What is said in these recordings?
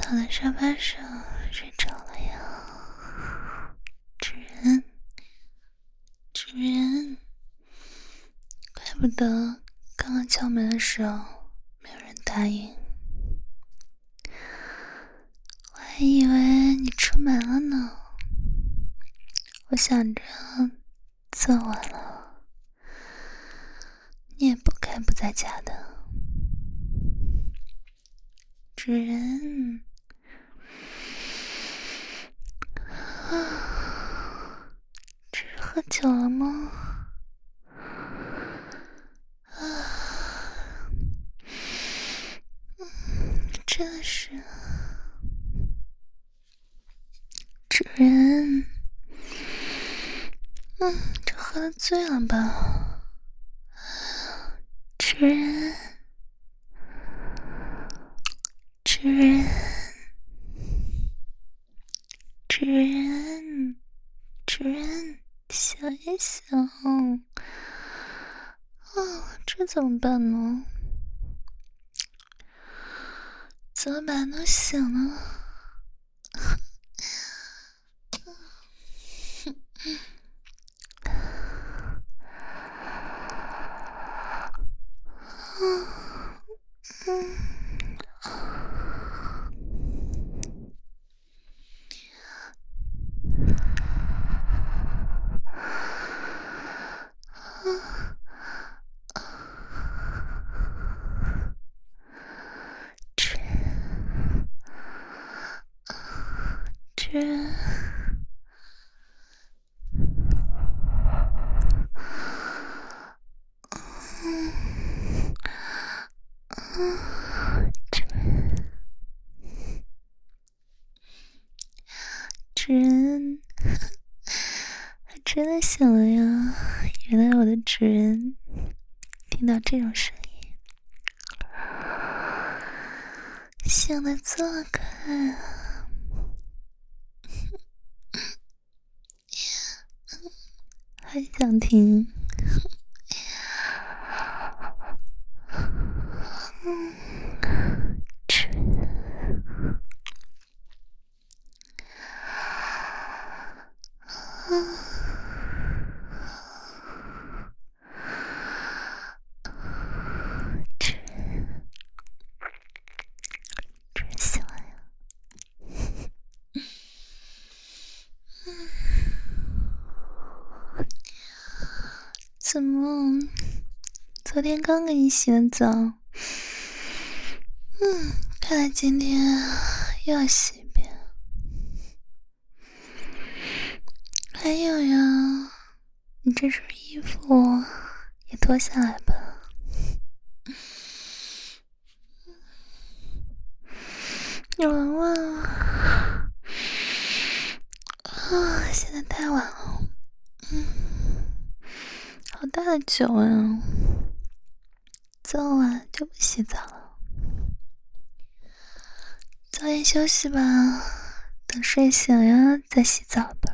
躺在沙发上睡着了呀。主人，主人，怪不得刚刚敲门的时候没有人答应，我还以为你出门了呢。我想着这晚了，你也不该不在家的。主人，这是喝酒了吗？真的是，主人，这喝得醉了吧？主人，主人，主人，主人，想一想，这怎么办呢？怎么办都醒了。主人，还真的醒了呀！原来我的主人听到这种声音，醒得这么快啊！还想听？主人。真喜欢呀！怎么？昨天刚给你洗了澡，看来今天又要洗一遍。还有呀，你这身衣服也脱下来吧。你玩玩现在太晚了，好大的酒啊！这么晚就不洗澡了，早点休息吧，等睡醒呀再洗澡吧。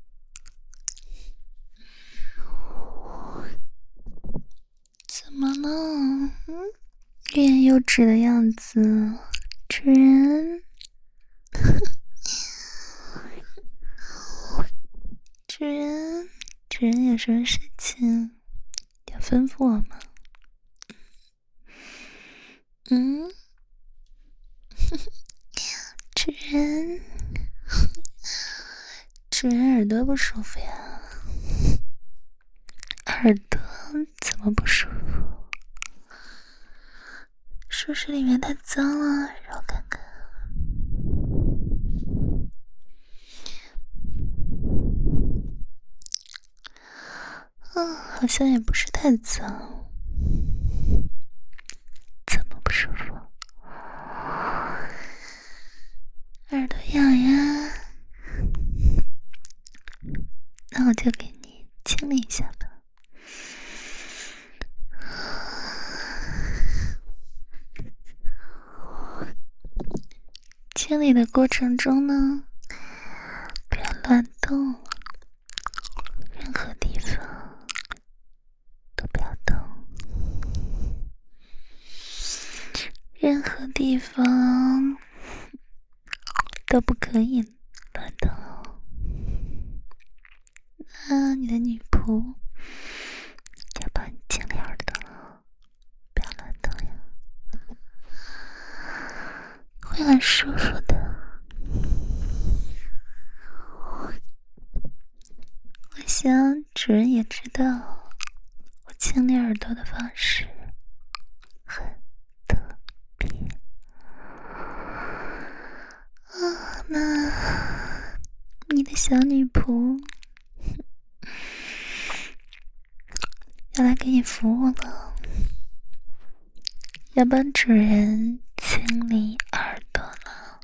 怎么了？欲言又止的样子，主人。主人，主人有什么事情要吩咐我吗？主人，主人耳朵不舒服呀？耳朵怎么不舒服？是不是里面太脏了？让我看看。好像也不是太脏。怎么不舒服？耳朵痒呀？那我就给你清理一下吧。清理的过程中呢，不要乱动，任何地方都不要动，任何地方都不可以乱动哦。那你的女仆要帮你清理耳朵了，不要乱动呀，会很舒服的。我想主人也知道我清理耳朵的方式很特别啊。那你的小女仆要来给你服务了，要帮主人清理耳朵了。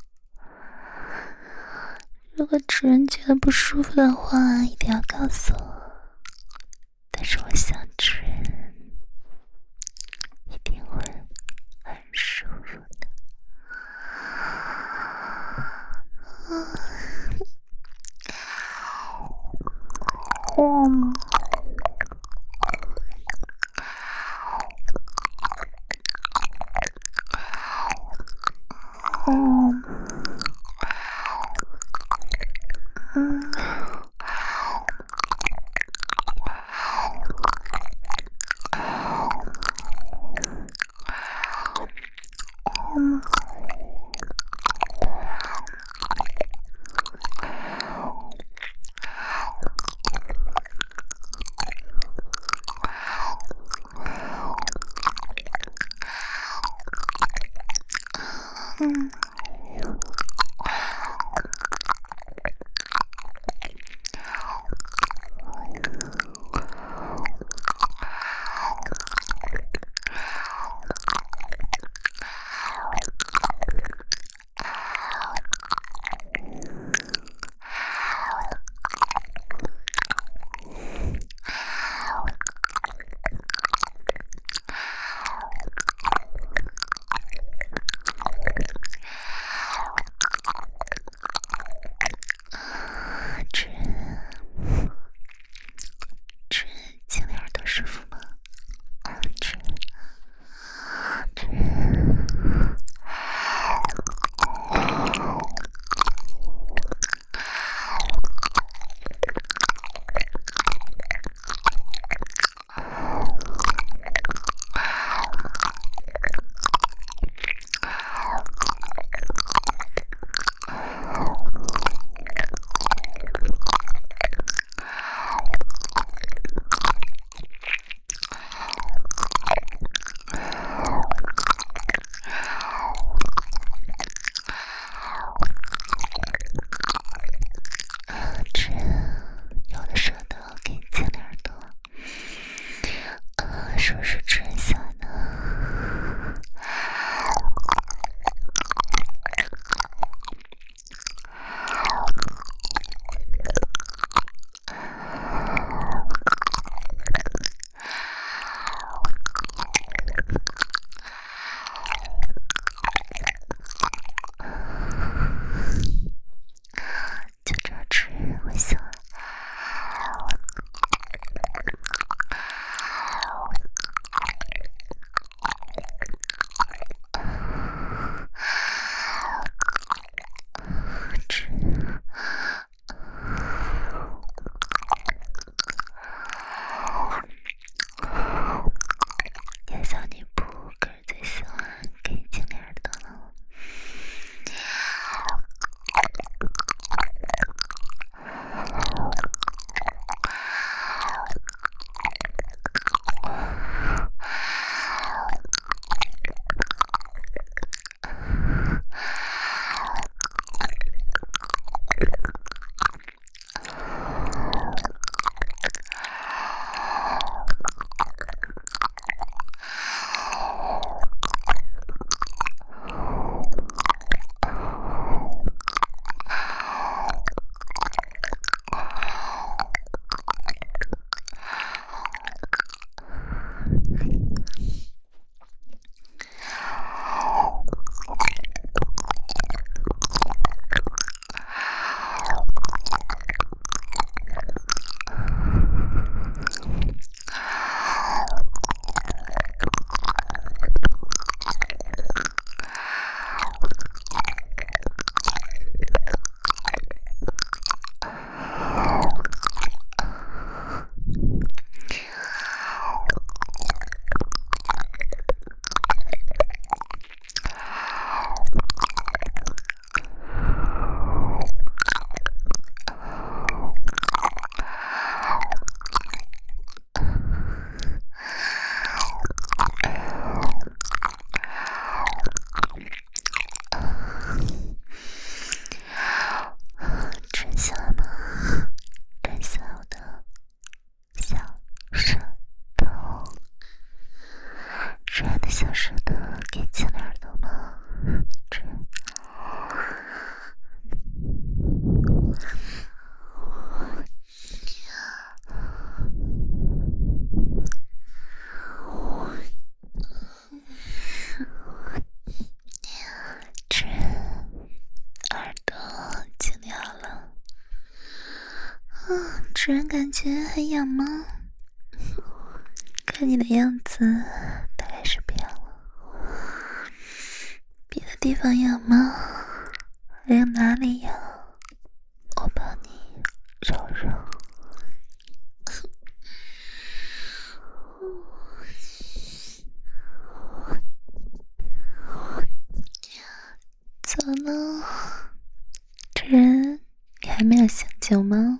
如果主人觉得不舒服的话，一定要告诉我，但是我想主人一定会很舒服的。 主人感觉很痒吗？看你的样子，大概是不痒了。别的地方痒吗？还有哪里痒？我帮你揉揉。怎么了？主人，你还没有醒酒吗？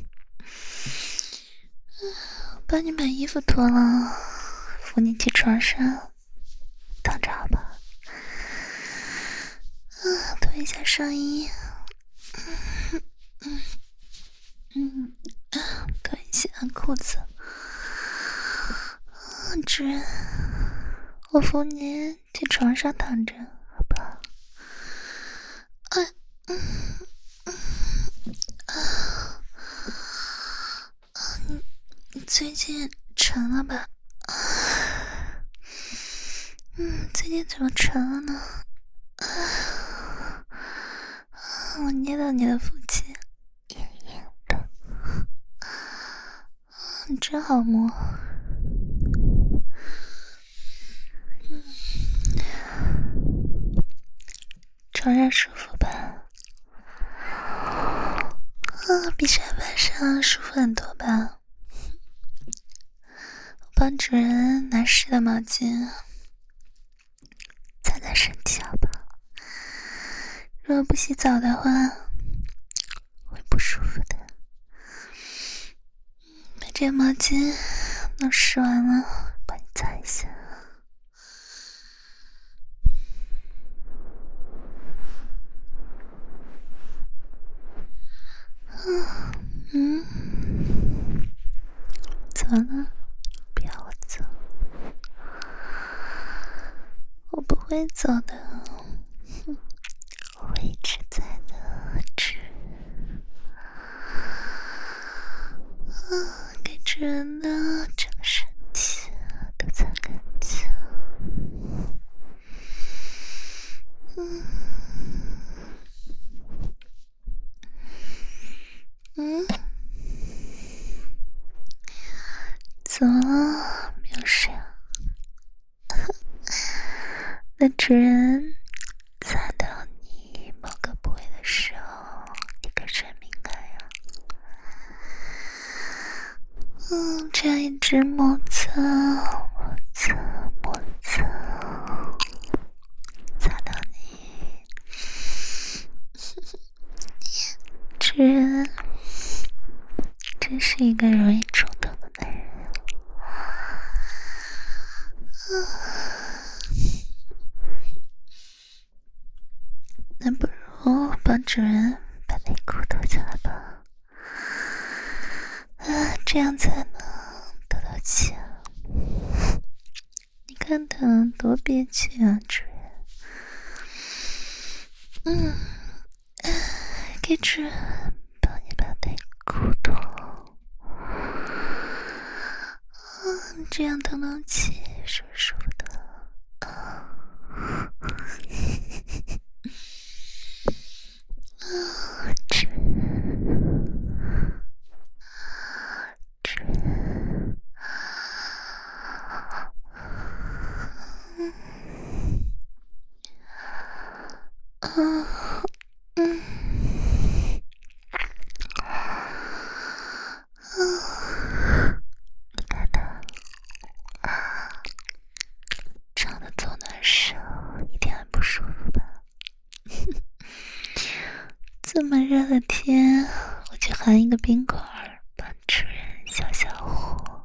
帮你把衣服脱了，扶你去床上，躺着好吧？脱一下上衣，脱一下裤子。主人，我扶你去床上躺着，好不好？你最近沉了吧？最近怎么沉了呢？我捏到你的腹肌，硬硬的，真好摸。床上舒服吧？比沙发上舒服很多吧？我帮主人拿湿的毛巾擦擦身体好吧？如果不洗澡的话，会不舒服的。把这个毛巾弄湿完了，帮你擦一下。怎么了？不要我走，我不会走的，我会一直在的。给主人的整个身体都擦干净。怎么了？没有事啊？那主人擦到你某个部位的时候，你可是很敏感呀。这样一直摩擦，擦到你。主人真是一个容易触动的男人。那不如帮主人把内裤脱下来吧，这样才能得到气啊！你看他多憋屈啊，主人。给主人帮你把内裤脱，这样透透气，是不是舒服的？你看他长得走暖手，一定很不舒服吧？这么热的天，我去含一个冰块儿，帮主人消消火，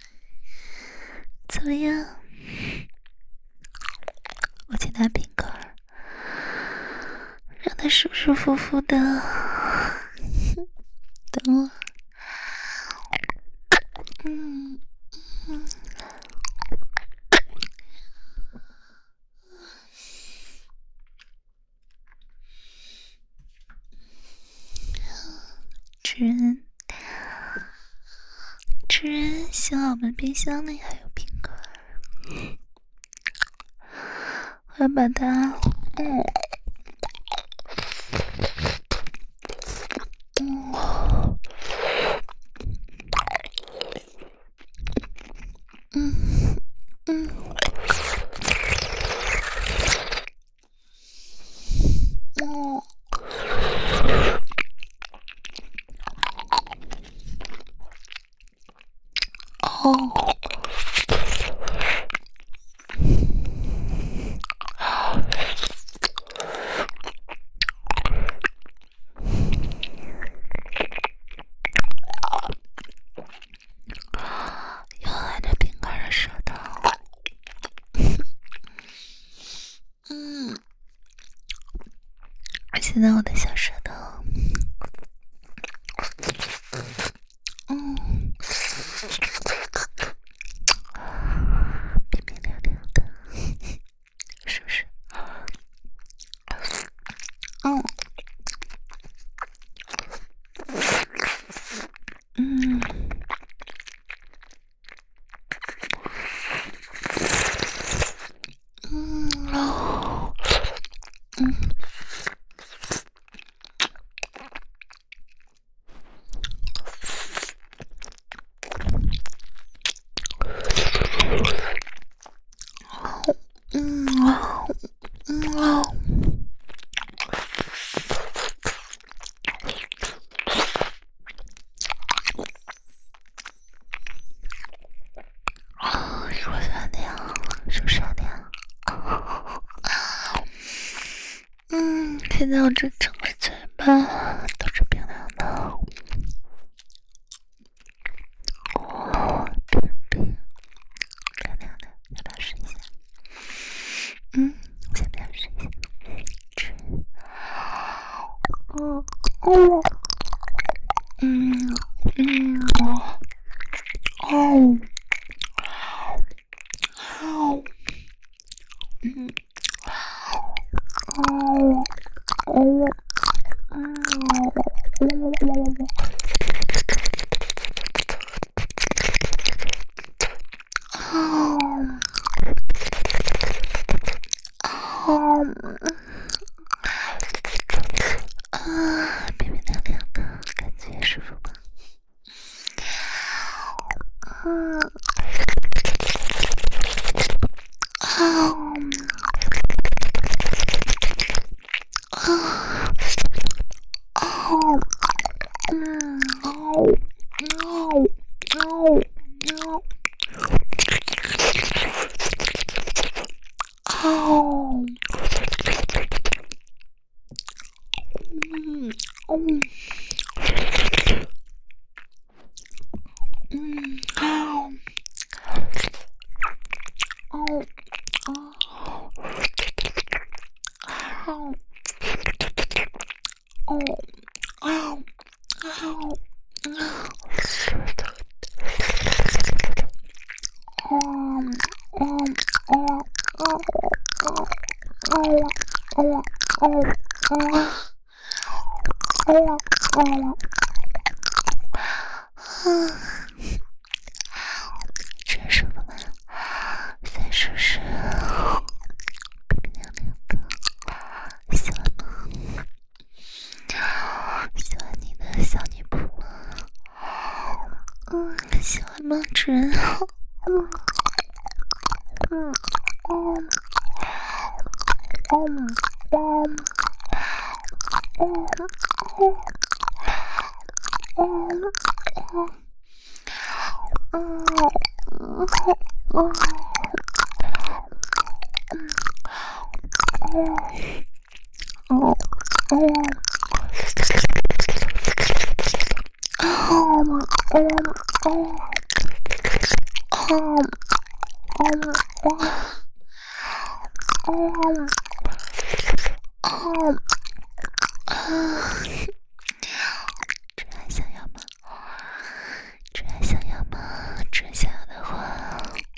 怎么样？我去拿冰块儿，让他舒舒服服的。等我。主人，幸好我们冰箱里还有冰块，我要把它， 现在我的小舌头，冰冰凉凉的，是不是？是不是很凉？是不是很凉？现在我这整个嘴巴都是冰凉的。冰凉凉的，要不要试一下？先不要试一下。冰冰凉凉的感觉舒服吧？真舒服吗？现在是不是冰冰凉凉的？喜欢吗？喜欢你的小女仆吗？喜欢吗，主人？这还想要吗？这还想要吗？这想要的话，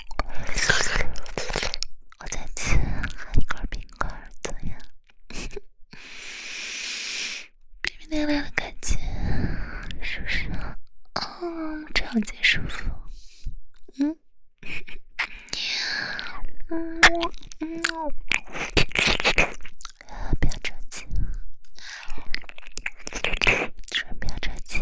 我再吃一块冰块，怎样？冰冰凉凉的感觉，是不是？超级舒服。不要着急，主人不要着急。